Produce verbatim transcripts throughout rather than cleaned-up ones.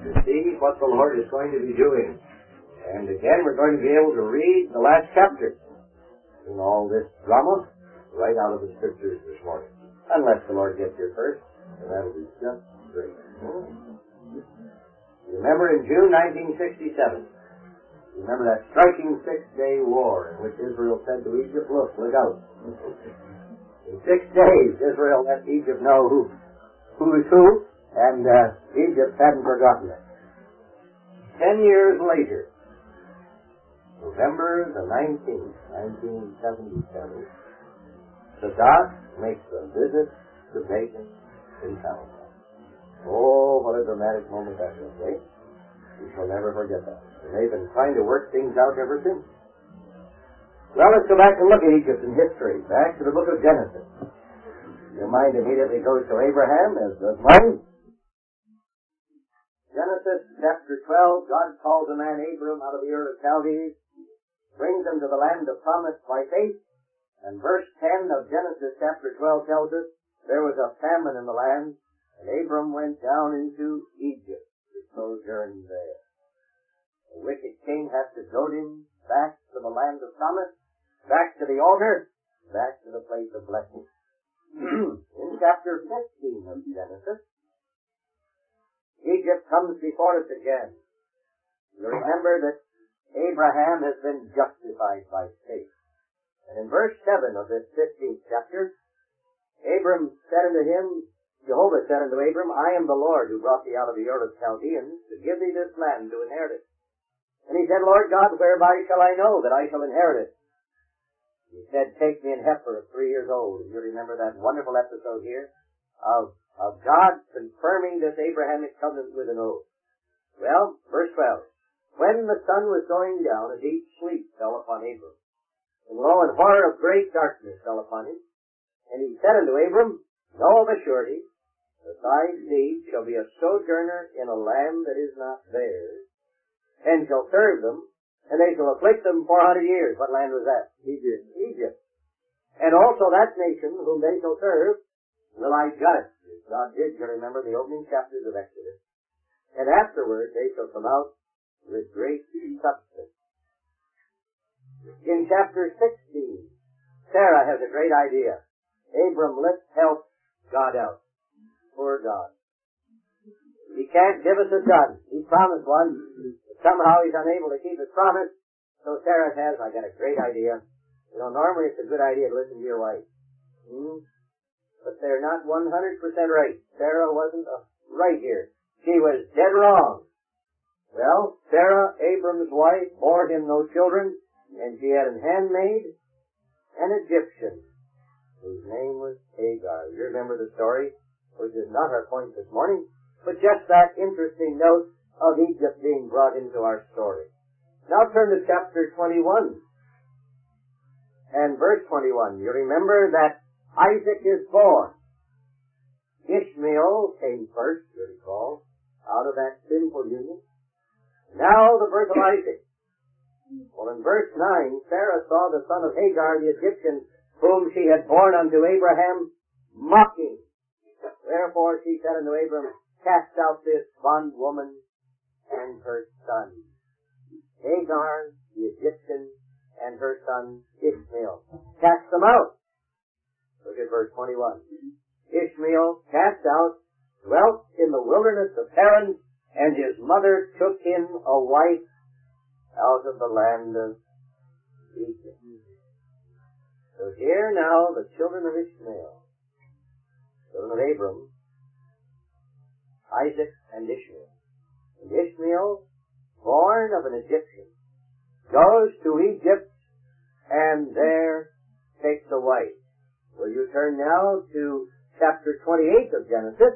to see what the Lord is going to be doing. And again, we're going to be able to read the last chapter in all this drama right out of the Scriptures this morning. Unless the Lord gets here first, and that'll be just great. Remember in June nineteen sixty-seven, remember that striking six-day war in which Israel said to Egypt, look, look out. In six days, Israel let Egypt know who, who is who, and uh, Egypt hadn't forgotten it. Ten years later, November the nineteenth, nineteen seventy-seven, Sadat makes a visit to Bacon in Palestine. Oh, what a dramatic moment that was, eh? We shall never forget that. And they've been trying to work things out ever since. Well, let's go back and look at Egypt in history. Back to the book of Genesis. Your mind immediately goes to Abraham, as does mine. Genesis chapter twelve, God calls a man Abram out of the Ur of Chaldees, brings him to the land of promise by faith, and verse ten of Genesis chapter twelve tells us there was a famine in the land, and Abram went down into Egypt to sojourn there. The wicked king has to goad him back to the land of promise, back to the altar, back to the place of blessing. In chapter fifteen of Genesis, Egypt comes before us again. You remember that Abraham has been justified by faith. And in verse seven of this fifteenth chapter, Abram said unto him, Jehovah said unto Abram, I am the Lord who brought thee out of the Ur of Chaldeans to give thee this land to inherit it. And he said, Lord God, whereby shall I know that I shall inherit it? He said, take me an heifer of three years old. And you remember that wonderful episode here of, of God confirming this Abrahamic covenant with an oath. Well, verse twelve. When the sun was going down, a deep sleep fell upon Abram. And lo, an horror of great darkness fell upon him. And he said unto Abram, Know of a surety, that thy seed shall be a sojourner in a land that is not theirs, and shall serve them, and they shall afflict them four hundred years. What land was that? Egypt. Egypt. And also that nation whom they shall serve will I judge. God did, you remember, the opening chapters of Exodus. And afterward they shall come out with great substance. In chapter sixteen, Sarah has a great idea. Abram, let's help God out. Poor God. He can't give us a son. He promised one. But somehow he's unable to keep his promise. So Sarah says, I got a great idea. You know, normally it's a good idea to listen to your wife. Hmm? But they're not one hundred percent right. Sarah wasn't uh, right here. She was dead wrong. Well, Sarah, Abram's wife, bore him no children, and she had a handmaid, an Egyptian, whose name was Hagar. You remember the story, which is not our point this morning, but just that interesting note of Egypt being brought into our story. Now turn to chapter twenty-one and verse twenty-one. You remember that Isaac is born. Ishmael came first, you recall, out of that sinful union. Now the birth of Isaac. Well, in verse nine, Sarah saw the son of Hagar, the Egyptian, whom she had borne unto Abraham, mocking. Wherefore she said unto Abram, Cast out this bondwoman and her son. Hagar, the Egyptian, and her son Ishmael. Cast them out. Look at verse twenty-one. Ishmael, cast out, dwelt in the wilderness of Haran, and his mother took him a wife out of the land of Egypt. So here now the children of Ishmael, children of Abram, Isaac and Ishmael. And Ishmael, born of an Egyptian, goes to Egypt and there takes a wife. Will you turn now to chapter twenty-eight of Genesis,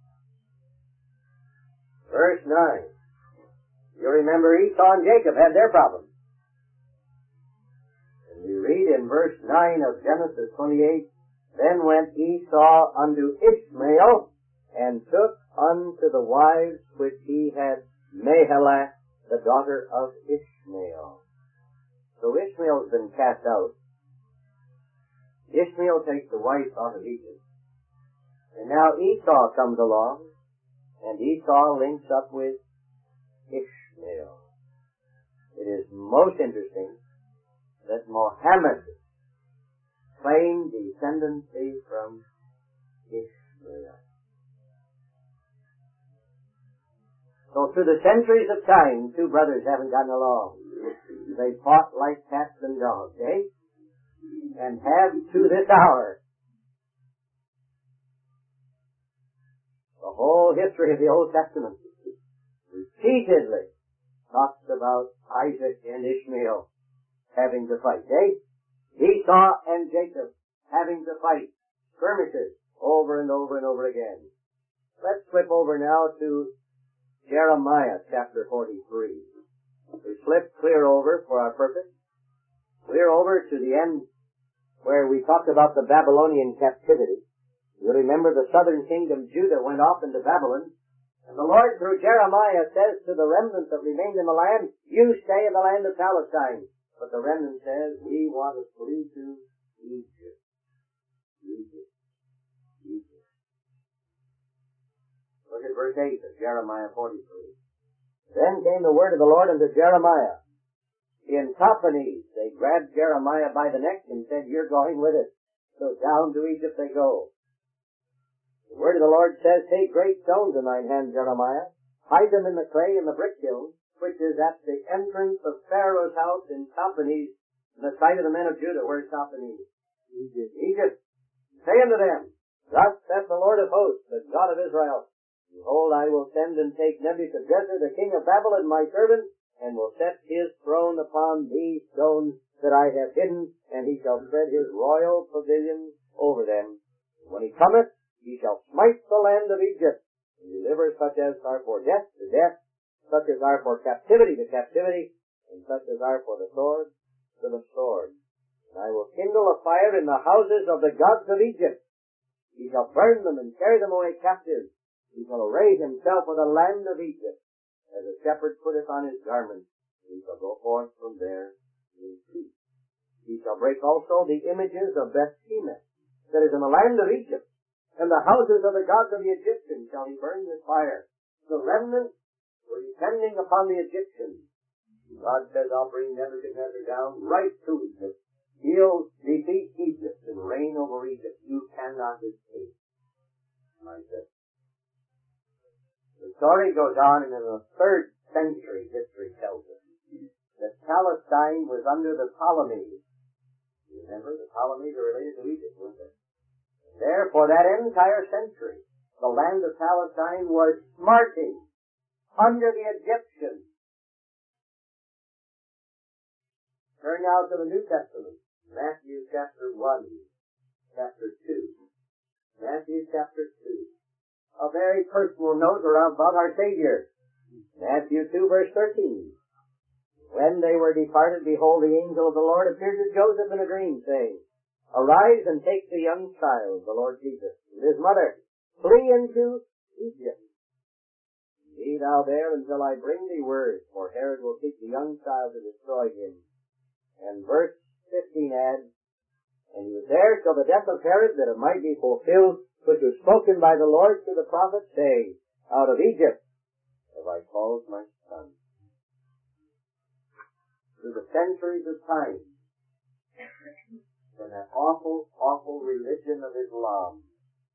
verse nine. You remember Esau and Jacob had their problem. And we read in verse nine of Genesis twenty-eight, Then went Esau unto Ishmael, and took unto the wives which he had Mahalath, the daughter of Ishmael. So Ishmael's been cast out. Ishmael takes the wife out of Egypt. And now Esau comes along, and Esau links up with Ishmael. It is most interesting that Mohammed claimed descendancy from Ishmael. So through the centuries of time, two brothers haven't gotten along. They fought like cats and dogs, eh? And have to this hour. The whole history of the Old Testament repeatedly talks about Isaac and Ishmael having to fight, eh? Esau and Jacob having to fight. Skirmishes over and over and over again. Let's flip over now to Jeremiah chapter forty-three. We flip clear over for our purpose. Clear over to the end where we talked about the Babylonian captivity. You remember the southern kingdom, Judah, went off into Babylon. And the Lord, through Jeremiah, says to the remnant that remained in the land, you stay in the land of Palestine. But the remnant says, we want to flee to Egypt. Egypt. Egypt. Look at verse eight of Jeremiah forty-three. Then came the word of the Lord unto Jeremiah. In Tahpanhes, they grabbed Jeremiah by the neck and said, you're going with us. So down to Egypt they go. The word of the Lord says, take great stones in thine hand, Jeremiah. Hide them in the clay in the brick kiln, which is at the entrance of Pharaoh's house in Tahpanhes, in the sight of the men of Judah. Where's Tahpanhes? Egypt. Egypt. Say unto them, thus saith the Lord of hosts, the God of Israel, behold, I will send and take Nebuchadnezzar, the king of Babylon, my servant, and will set his throne upon these stones that I have hidden, and he shall spread his royal pavilion over them. When he cometh, he shall smite the land of Egypt, and deliver such as are for death to death, such as are for captivity to captivity, and such as are for the sword to the sword. And I will kindle a fire in the houses of the gods of Egypt. He shall burn them and carry them away captive. He shall array himself with the land of Egypt, as a shepherd putteth on his garment. He shall go forth from there in peace. He shall break also the images of Beth-Shemesh, that is in the land of Egypt, and the houses of the gods of the Egyptians shall he burn with fire. The remnant were depending upon the Egyptians. God says, I'll bring Nebuchadnezzar down right to Egypt. He'll defeat Egypt and reign over Egypt. You cannot escape. I said. The story goes on, and in the third century, history tells us, that Palestine was under the Ptolemies. You remember, the Ptolemies are related to Egypt, weren't they? There, for that entire century, the land of Palestine was smarting under the Egyptians. Turn now to the New Testament. Matthew chapter one, chapter two. Matthew chapter two. A very personal note around about our Savior. Matthew two, verse thirteen. When they were departed, behold, the angel of the Lord appeared to Joseph in a dream, saying, arise and take the young child, the Lord Jesus, and his mother, flee into Egypt. Be thou there until I bring thee word, for Herod will seek the young child to destroy him. And verse fifteen adds, and he was there till the death of Herod, that it might be fulfilled, which was spoken by the Lord to the prophet, saying, out of Egypt have I called my son. Through the centuries of time, in that awful, awful religion of Islam.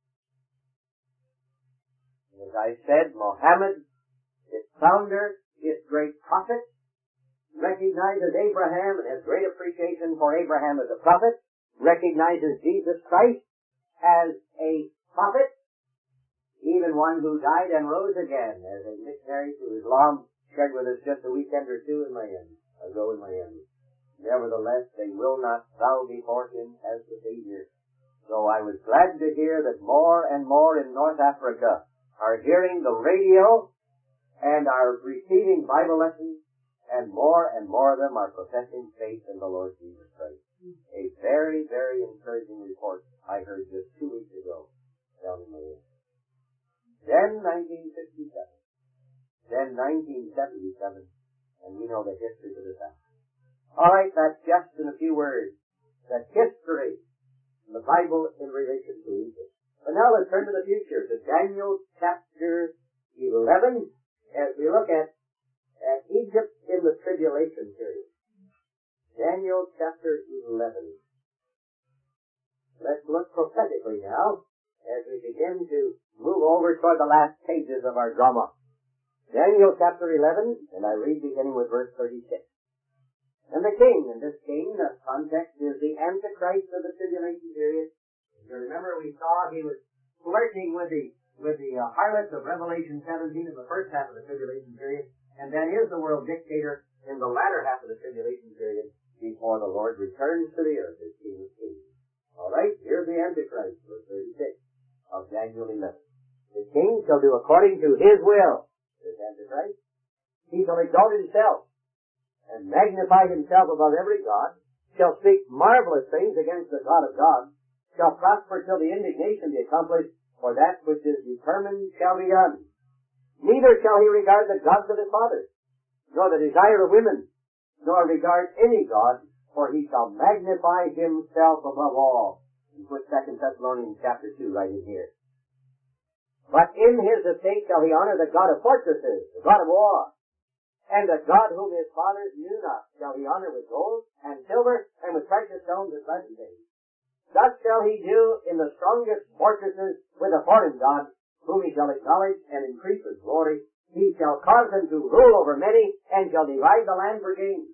And as I said, Mohammed, its founder, its great prophet, recognizes Abraham and has great appreciation for Abraham as a prophet, recognizes Jesus Christ as a prophet, even one who died and rose again, as a missionary to Islam shared with us just a weekend or two in Miami, ago in Miami. Nevertheless, they will not bow before him as the Savior. So I was glad to hear that more and more in North Africa are hearing the radio and are receiving Bible lessons, and more and more of them are professing faith in the Lord Jesus Christ. A very, very encouraging report I heard just two weeks ago down in Miami. Then nineteen sixty-seven. Then nineteen seventy-seven. And we know the history of this hour. All right, that's just in a few words. The history of the Bible in relation to Egypt. But now let's turn to the future, to Daniel chapter eleven, as we look at at Egypt in the tribulation period. Daniel chapter eleven. Let's look prophetically now as we begin to move over toward the last pages of our drama. Daniel chapter eleven, and I read beginning with verse thirty-six. And the king, and this king, the context is the Antichrist of the tribulation period. You remember we saw he was flirting with the with the uh, harlots of Revelation seventeen in the first half of the tribulation period, and then is the world dictator in the latter half of the tribulation period before the Lord returns to the earth as King of Kings. All right, here's the Antichrist, verse thirty-six of Daniel eleven. The king shall do according to his will, this Antichrist. He shall exalt himself and magnify himself above every god, shall speak marvelous things against the God of gods, shall prosper till the indignation be accomplished, for that which is determined shall be done. Neither shall he regard the gods of his fathers, nor the desire of women, nor regard any god, for he shall magnify himself above all. And put Second Thessalonians chapter two right in here. But in his estate shall he honor the God of fortresses, the God of war, and the God whom his fathers knew not shall he honor with gold and silver and with precious stones and pleasant things. Thus shall he do in the strongest fortresses with a foreign god, whom he shall acknowledge and increase his glory. He shall cause him to rule over many, and shall divide the land for gain.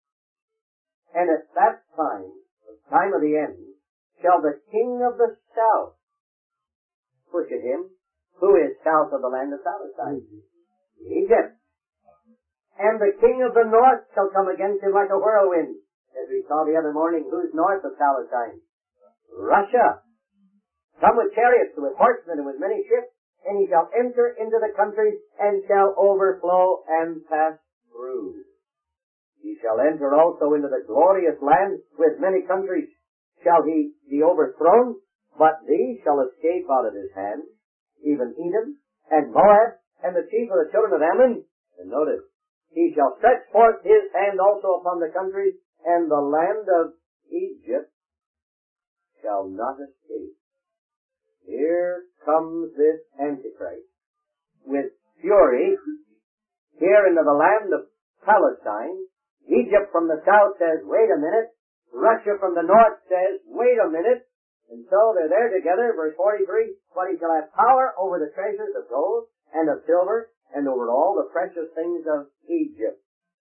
And at that time, the time of the end, shall the king of the south push at him, who is south of the land of Palestine, Egypt. And the king of the north shall come against him like a whirlwind. As we saw the other morning, who's north of Palestine? Russia. Come with chariots, with horsemen, and with many ships, and he shall enter into the countries, and shall overflow and pass through. He shall enter also into the glorious land, with many countries shall he be overthrown, but these shall escape out of his hand, even Edom, and Moab, and the chief of the children of Ammon. And notice, he shall stretch forth his hand also upon the countries, and the land of Egypt shall not escape. Here comes this Antichrist with fury here into the land of Palestine. Egypt from the south says, wait a minute. Russia from the north says, wait a minute. And so they're there together, verse forty-three, but he shall have power over the treasures of gold and of silver, and over all the precious things of Egypt.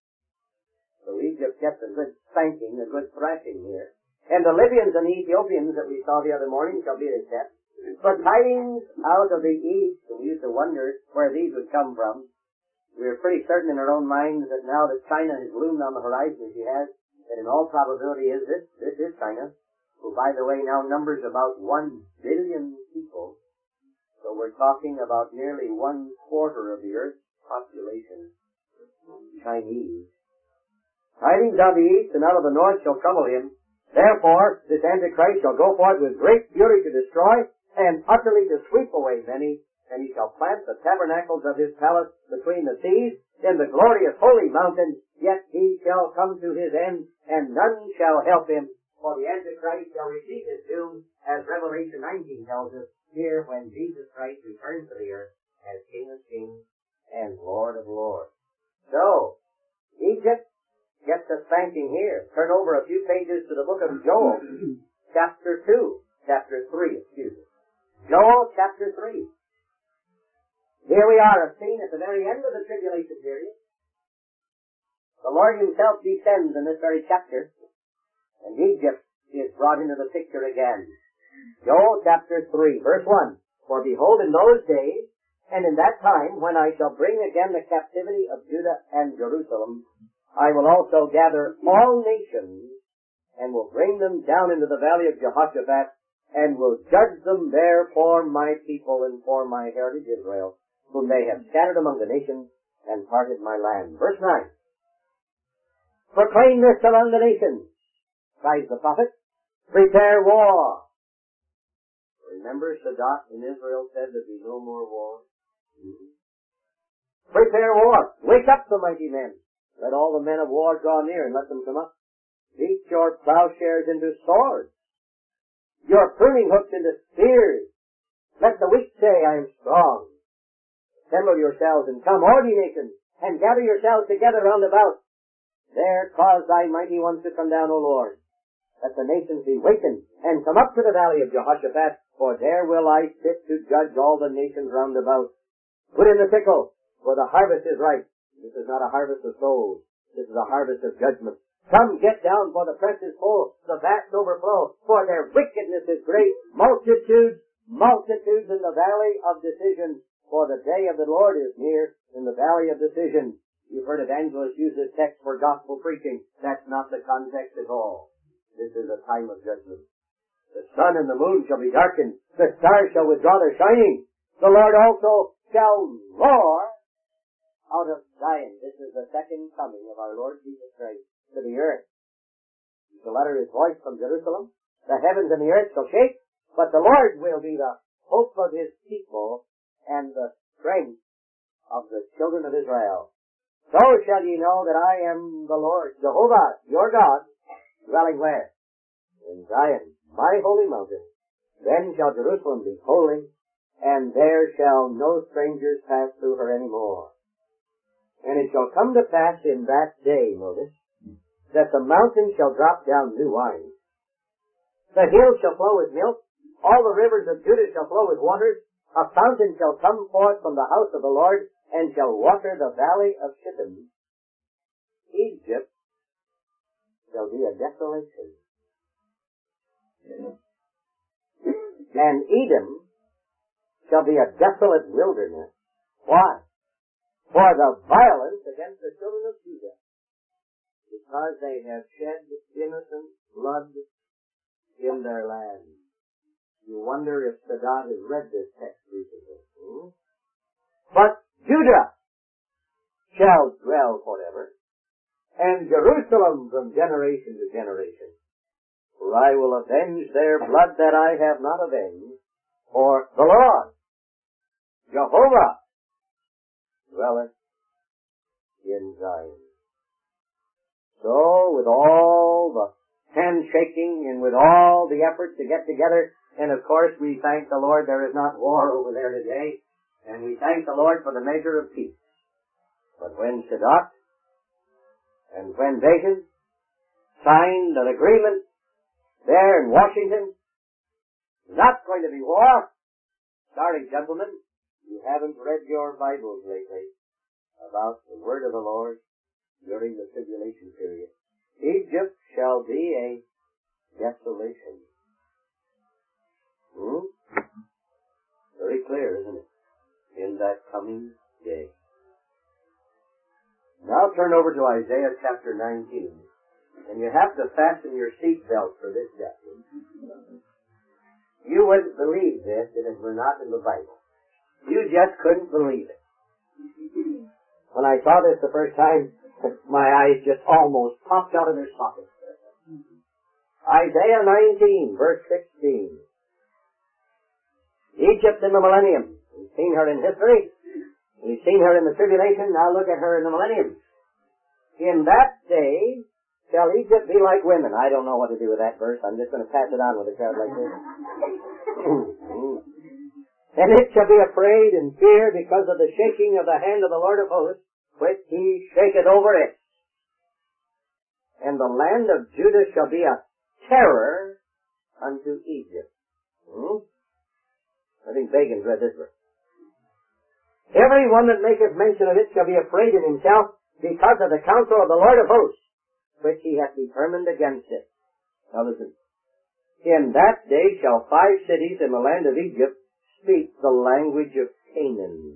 So Egypt gets a good spanking, a good thrashing here. And the Libyans and the Ethiopians that we saw the other morning shall be his death. But tidings out of the east, and we used to wonder where these would come from. We are pretty certain in our own minds that now that China has loomed on the horizon as she has, that in all probability is this, this is China, who by the way now numbers about one billion people. So we're talking about nearly one quarter of the earth's population, Chinese. Tidings of the east and out of the north shall trouble him. Therefore, this Antichrist shall go forth with great fury to destroy and utterly to sweep away many, and he shall plant the tabernacles of his palace between the seas in the glorious holy mountain, yet he shall come to his end, and none shall help him, for the Antichrist shall receive his doom, as Revelation nineteen tells us, here when Jesus Christ returns to the earth as King of Kings and Lord of Lords. So, Egypt gets a spanking here. Turn over a few pages to the book of Joel, chapter two, chapter three, excuse me. Joel chapter three. Here we are, a scene at the very end of the tribulation period. The Lord himself descends in this very chapter, and Egypt is brought into the picture again. Joel chapter three, verse one. For behold, in those days, and in that time, when I shall bring again the captivity of Judah and Jerusalem, I will also gather all nations, and will bring them down into the valley of Jehoshaphat, and will judge them there for my people and for my heritage Israel, whom they have scattered among the nations, and parted my land. Verse nine. Proclaim this among the nations, cries the prophet. Prepare war. Remember Sadat in Israel said there'd be no more war? Mm-hmm. Prepare war. Wake up the mighty men. Let all the men of war draw near and let them come up. Beat your plowshares into swords, your pruning hooks into spears. Let the weak say, I am strong. Assemble yourselves and come, all ye nations, and gather yourselves together round about. There cause thy mighty ones to come down, O Lord, that the nations be wakened, and come up to the valley of Jehoshaphat, for there will I sit to judge all the nations round about. Put in the sickle, for the harvest is ripe. This is not a harvest of souls. This is a harvest of judgment. Come, get down, for the press is full, the vats overflow, for their wickedness is great. Multitudes, multitudes in the valley of decision, for the day of the Lord is near in the valley of decision. You've heard evangelists use this text for gospel preaching. That's not the context at all. This is a time of judgment. The sun and the moon shall be darkened. The stars shall withdraw their shining. The Lord also shall roar out of Zion. This is the second coming of our Lord Jesus Christ to the earth. He shall utter his voice from Jerusalem. The heavens and the earth shall shake, but the Lord will be the hope of his people and the strength of the children of Israel. So shall ye know that I am the Lord, Jehovah, your God, dwelling where? In Zion, my holy mountain. Then shall Jerusalem be holy, and there shall no strangers pass through her any more. And it shall come to pass in that day, notice, that the mountains shall drop down new wine. The hills shall flow with milk. All the rivers of Judah shall flow with waters. A fountain shall come forth from the house of the Lord, and shall water the valley of Shittim. Egypt shall be a desolation. And Edom shall be a desolate wilderness. Why? For the violence against the children of Judah, because they have shed innocent blood in their land. You wonder if Sadat has read this text recently. Hmm? But Judah shall dwell forever, and Jerusalem from generation to generation. For I will avenge their blood that I have not avenged, for the Lord, Jehovah, dwelleth in Zion. So, with all the handshaking and with all the effort to get together, and of course we thank the Lord there is not war over there today, and we thank the Lord for the measure of peace. But when Sadat and when Begin signed an agreement there in Washington, not going to be war. Sorry, gentlemen, you haven't read your Bibles lately about the word of the Lord during the tribulation period. Egypt shall be a desolation. Hmm? Very clear, isn't it? In that coming day. Now turn over to Isaiah chapter nineteen. And you have to fasten your seatbelt for this chapter. You wouldn't believe this if it were not in the Bible. You just couldn't believe it. When I saw this the first time, my eyes just almost popped out of their sockets. Isaiah nineteen, verse sixteen. Egypt in the millennium. We've seen her in history. We've seen her in the tribulation. Now look at her in the millennium. In that day shall Egypt be like women. I don't know what to do with that verse. I'm just going to pass it on with a crowd like this. And it shall be afraid and fear because of the shaking of the hand of the Lord of hosts, which he shaketh over it. And the land of Judah shall be a terror unto Egypt. Hmm? I think Bacon's read this verse. Every one that maketh mention of it shall be afraid in himself because of the counsel of the Lord of hosts, which he hath determined against it. Now listen. In that day shall five cities in the land of Egypt speak the language of Canaan.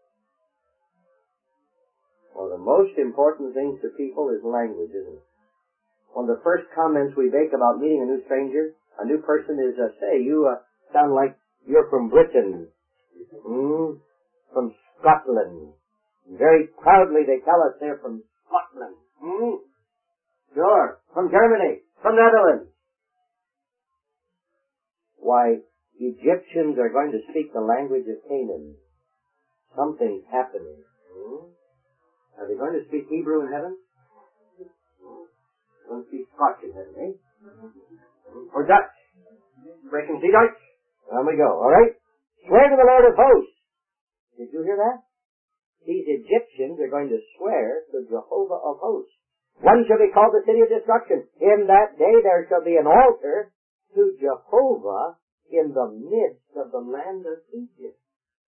Well, the most important thing to people is language, isn't it? One of the first comments we make about meeting a new stranger, a new person, is, uh, say, you uh, sound like you're from Britain, mm, from Scotland. Very proudly they tell us they're from Scotland. Mm? Sure, from Germany, from Netherlands. Why, Egyptians are going to speak the language of Canaan. Something's happening. Hmm? Are they going to speak Hebrew in heaven? They're going to speak Scotch in heaven, eh? Or Dutch. Sprechen Sie Deutsch? On we go, alright? Swear to the Lord of hosts. Did you hear that? these Egyptians are going to swear to Jehovah of hosts. One shall be called the city of destruction. In that day there shall be an altar to Jehovah in the midst of the land of Egypt.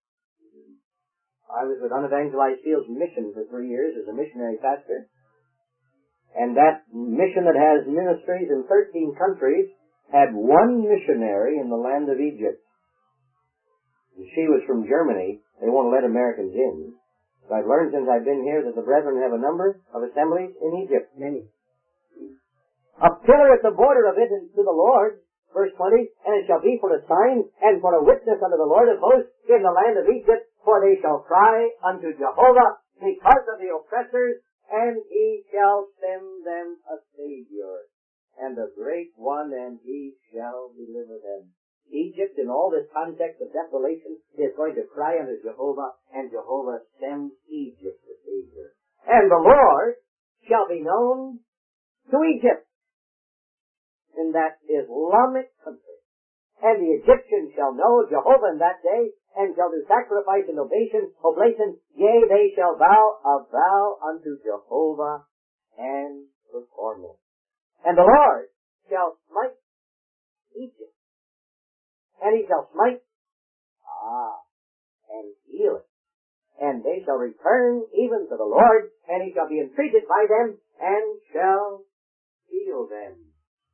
I was with Unevangelized Fields Mission for three years as a missionary pastor. And that mission that has ministries in thirteen countries had one missionary in the land of Egypt. And she was from Germany. They won't let Americans in. So I've learned since I've been here that the brethren have a number of assemblies in Egypt. Many. A pillar at the border of it to the Lord, verse twenty, and it shall be for a sign and for a witness unto the Lord of hosts in the land of Egypt, for they shall cry unto Jehovah because of the oppressors, and he shall send them a Savior, and a great one, and he shall deliver them. Egypt, in all this context of desolation, is going to cry unto Jehovah, and Jehovah sends Egypt a Savior. And the Lord shall be known to Egypt in that Islamic country. And the Egyptians shall know Jehovah in that day, and shall do sacrifice and oblation, oblation, yea, they shall vow a vow unto Jehovah, and perform it. And the Lord shall smite Egypt, and he shall smite, ah, and heal it. And they shall return even to the Lord, and he shall be entreated by them, and shall heal them.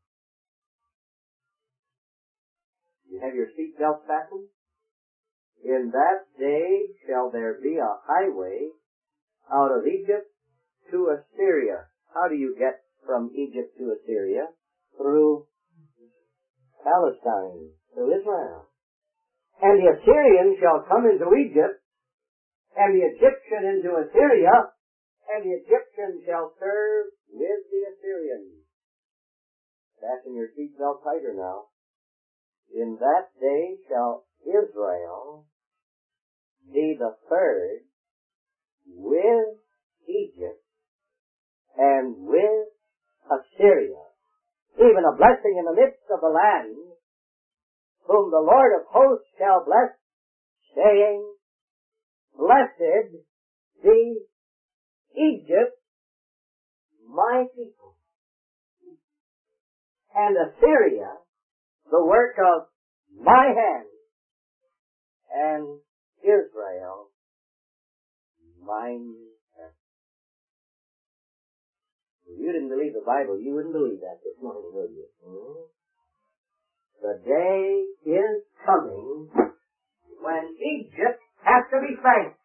You have your seatbelt fastened? In that day shall there be a highway out of Egypt to Assyria. How do you get from Egypt to Assyria? Through Palestine, through Israel. And the Assyrian shall come into Egypt, and the Egyptian into Assyria, and the Egyptian shall serve with the Assyrian. Fasten your seatbelt tighter now. In that day shall Israel be the third with Egypt and with Assyria, even a blessing in the midst of the land, whom the Lord of hosts shall bless, saying, Blessed be Egypt, my people, and Assyria, the work of my hand, and Israel, mine hand. If you didn't believe the Bible, you wouldn't believe that this morning, would you? Hmm? The day is coming when Egypt has to be spanked.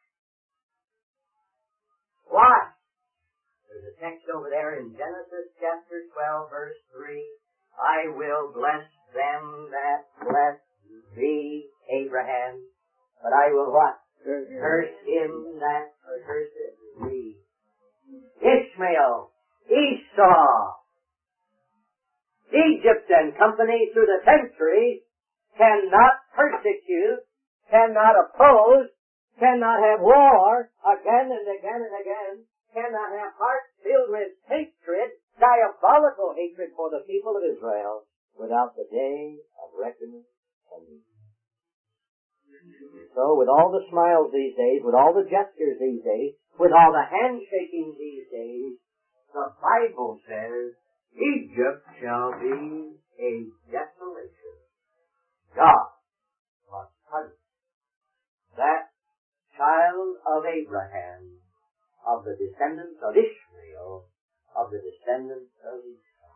Why? There's a text over there in Genesis chapter twelve, verse three. I will bless them that bless thee, Abraham, but I will what? Curse him that curseth thee. Ishmael, Esau, Egypt and company through the centuries cannot persecute, cannot oppose, cannot have war again and again and again, cannot have hearts filled with hatred, diabolical hatred for the people of Israel, without the day of reckoning coming. So, with all the smiles these days, with all the gestures these days, with all the handshaking these days, the Bible says, Egypt shall be a desolation. God must punish that child of Abraham, of the descendants of Ishmael, of the descendants of Esau.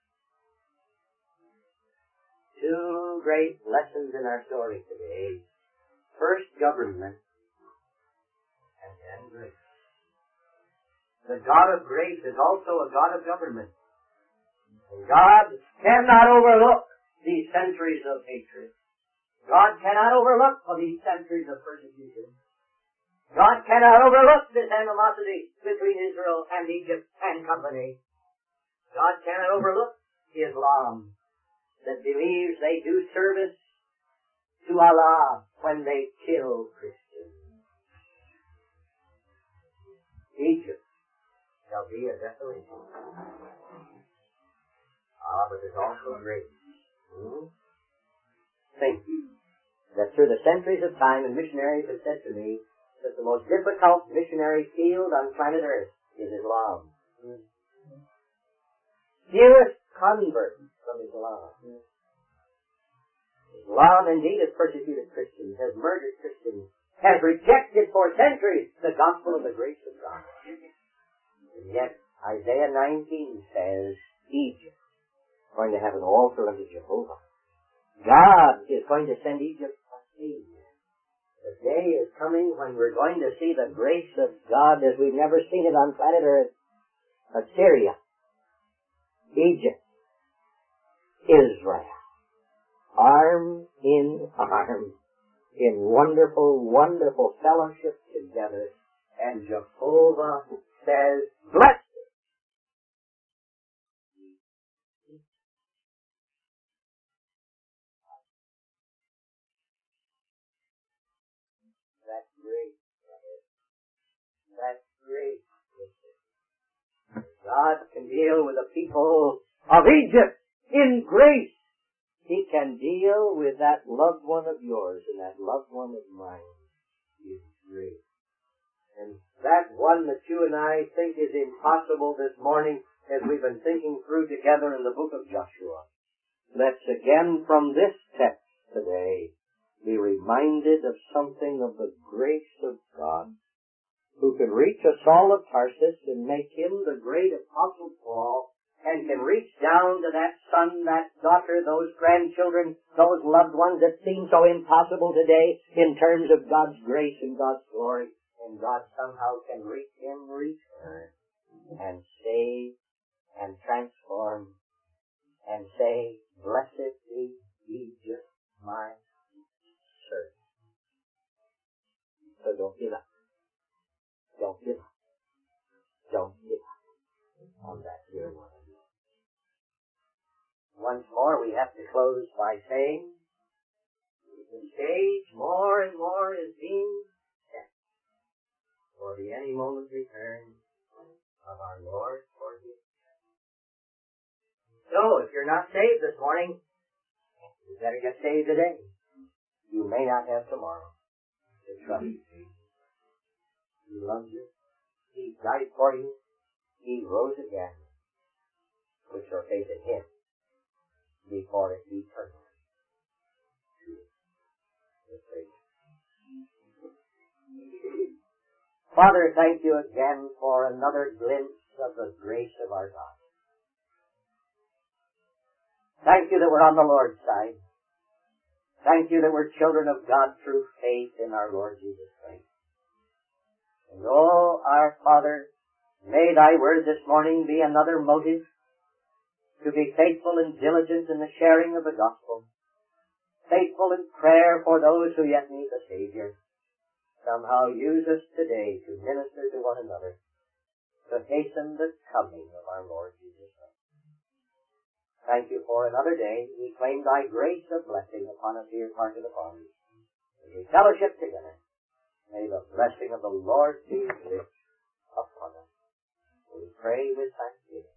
Two great lessons in our story today. First, government, and then grace. The God of grace is also a God of government. And God cannot overlook these centuries of hatred. God cannot overlook these centuries of persecution. God cannot overlook this animosity between Israel and Egypt and company. God cannot overlook Islam, that believes they do service to Allah when they kill Christians. Egypt shall be a desolation. Ah, but there's also grace. Hmm? Think that through the centuries of time, and missionaries have said to me, that the most difficult missionary field on planet Earth is Islam. Fewest converts from Islam. Islam indeed has persecuted Christians, has murdered Christians, has rejected for centuries the gospel of the grace of God. And yet Isaiah nineteen says Egypt is going to have an altar unto Jehovah. God is going to send Egypt a Savior. The day is coming when we're going to see the grace of God as we've never seen it on planet Earth. Assyria, Egypt, Israel, arm in arm, in wonderful, wonderful fellowship together. And Jehovah says, bless it. That's great. That's great. God can deal with the people of Egypt in grace. He can deal with that loved one of yours and that loved one of mine. He is great. And that one that you and I think is impossible this morning, as we've been thinking through together in the book of Joshua, let's again from this text today be reminded of something of the grace of God, who can reach a Saul of Tarsus and make him the great Apostle Paul, and can reach down to that son, that daughter, those grandchildren, those loved ones that seem so impossible today in terms of God's grace and God's glory. And God somehow can reach him, return, and save, and transform, and say, blessed be Egypt, my servant. So don't give up. Don't give up. Don't give up on that dear one. Once more, we have to close by saying, the stage more and more is being set for the any moment return of our Lord for his. So, if you're not saved this morning, you better get saved today. You may not have tomorrow. To trust you. He loves you. He died for you. He rose again. Put your faith in him before it be eternal. Father, thank you again for another glimpse of the grace of our God. Thank you that we're on the Lord's side. Thank you that we're children of God through faith in our Lord Jesus Christ. And oh, our Father, may thy word this morning be another motive to be faithful and diligent in the sharing of the gospel, faithful in prayer for those who yet need the Savior. Somehow use us today to minister to one another, to hasten the coming of our Lord Jesus Christ. Thank you for another day. We claim thy grace of blessing upon us here parted upon us. As we fellowship together, may the blessing of the Lord be rich upon us. We pray with thanksgiving.